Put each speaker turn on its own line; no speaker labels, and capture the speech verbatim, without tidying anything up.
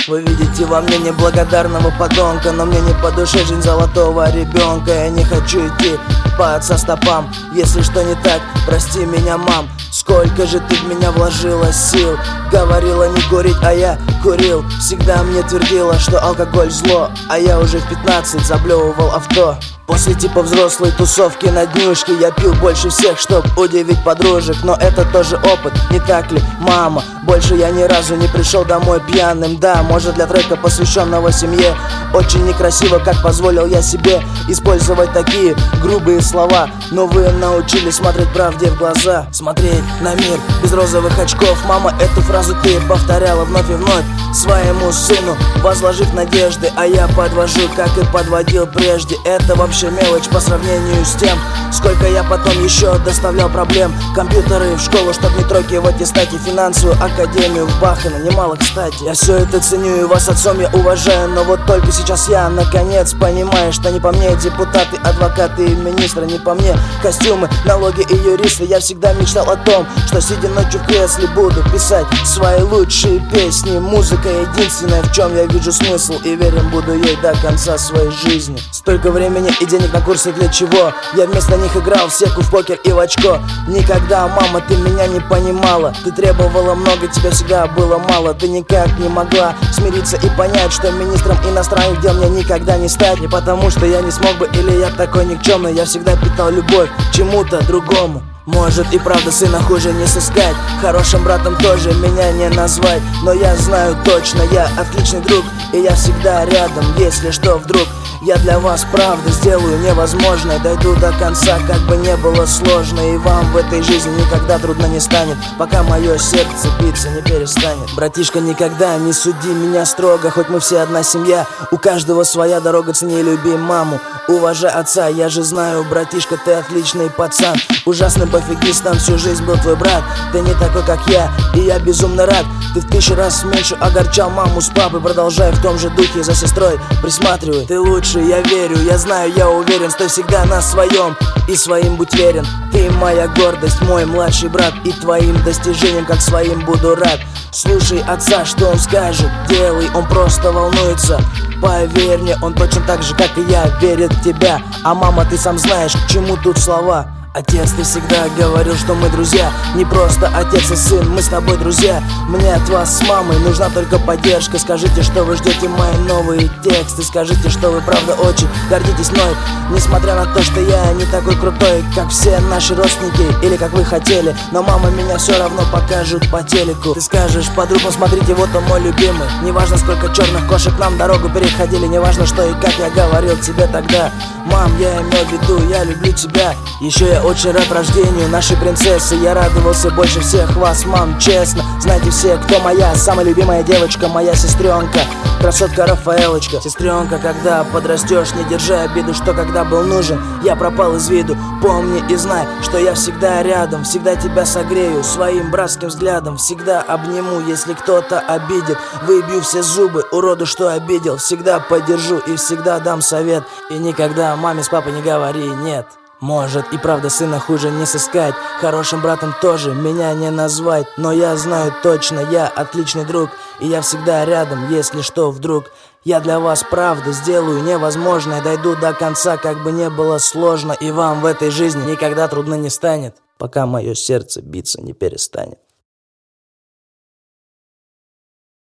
Вы видите во мне неблагодарного подонка, но мне не по душе жизнь золотого ребенка. Я не хочу идти по отца стопам. Если что не так, прости меня, мам. Сколько же ты в меня вложила сил. Говорила не курить, а я курил. Всегда мне твердила, что алкоголь зло, а я уже в пятнадцать заблевывал авто. После типа взрослой тусовки на днюшке я пил больше всех, чтоб удивить подружек. Но это тоже опыт, не так ли, мама? Больше я ни разу не пришел домой пьяным. Да, может для трека, посвященного семье, очень некрасиво, как позволил я себе использовать такие грубые слова. Но вы научились смотреть правде в глаза, смотреть на мир без розовых очков. Мама, эту фразу ты повторяла вновь и вновь своему сыну, возложив надежды, а я подвожу, как и подводил прежде. Это вообще мелочь по сравнению с тем, сколько я потом еще доставлял проблем. Компьютеры в школу, чтоб не тройки в аттестате, финансовую академию в Бахано, немало кстати. Я все это ценю и вас отцом я уважаю, но вот только сейчас я наконец понимаю, что не по мне депутаты, адвокаты и министры, не по мне костюмы, налоги и юристы. Я всегда мечтал о том, что сидя ночью в кресле буду писать свои лучшие песни. Музыка единственное, в чем я вижу смысл, и верен буду ей до конца своей жизни. Столько времени и денег на курсы для чего? Я вместо них играл в секу, в покер и в очко. Никогда, мама, ты меня не понимала. Ты требовала много, тебя всегда было мало. Ты никак не могла смириться и понять, что министром иностранных дел мне никогда не стать. Не потому, что я не смог бы или я такой никчемный. Я всегда питал любовь к чему-то другому. Может и правда сына хуже не сыскать, хорошим братом тоже меня не назвать. Но я знаю точно, я отличный друг, и я всегда рядом, если что вдруг. Я для вас правда сделаю невозможное, дойду до конца, как бы не было сложно. И вам в этой жизни никогда трудно не станет, пока мое сердце биться не перестанет. Братишка, никогда не суди меня строго, хоть мы все одна семья, у каждого своя дорога, цени и люби маму, уважай отца. Я же знаю, братишка, ты отличный пацан, ужасным пофигистом всю жизнь был твой брат. Ты не такой, как я, и я безумно рад. Ты в тысячу раз меньше огорчал маму с папой, продолжай в том же духе, за сестрой присматривай. Ты лучше, я верю, я знаю, я уверен, стой всегда на своем и своим будь верен. Ты моя гордость, мой младший брат, и твоим достижением как своим буду рад. Слушай отца, что он скажет, делай, он просто волнуется. Поверь мне, он точно так же, как и я, верит в тебя. А мама, ты сам знаешь, к чему тут слова. Отец, ты всегда говорил, что мы друзья, не просто отец и сын, мы с тобой друзья. Мне от вас с мамой нужна только поддержка. Скажите, что вы ждете мои новые тексты, скажите, что вы правда очень гордитесь мной, несмотря на то, что я не такой крутой, как все наши родственники, или как вы хотели. Но мама меня все равно покажет по телеку. Ты скажешь подругам, смотрите, вот он мой любимый. Неважно, сколько черных кошек нам дорогу переходили, неважно, что и как я говорил тебе тогда. Мам, я имел в виду, я люблю тебя. Еще я очень рад рождению нашей принцессы. Я радовался больше всех вас, мам, честно. Знаете все, кто моя самая любимая девочка, моя сестренка, красотка Рафаэлочка. Сестренка, когда подрастешь, не держи обиду, что когда был нужен, я пропал из виду. Помни и знай, что я всегда рядом, всегда тебя согрею своим братским взглядом, всегда обниму, если кто-то обидит. Выбью все зубы уроду, что обидел. Всегда поддержу и всегда дам совет. И никогда маме с папой не говори нет. Может и правда сына хуже не сыскать, хорошим братом тоже меня не назвать. Но я знаю точно, я отличный друг, и я всегда рядом, если что вдруг. Я для вас правда сделаю невозможное, дойду до конца, как бы не было сложно. И вам в этой жизни никогда трудно не станет, пока мое сердце биться не перестанет.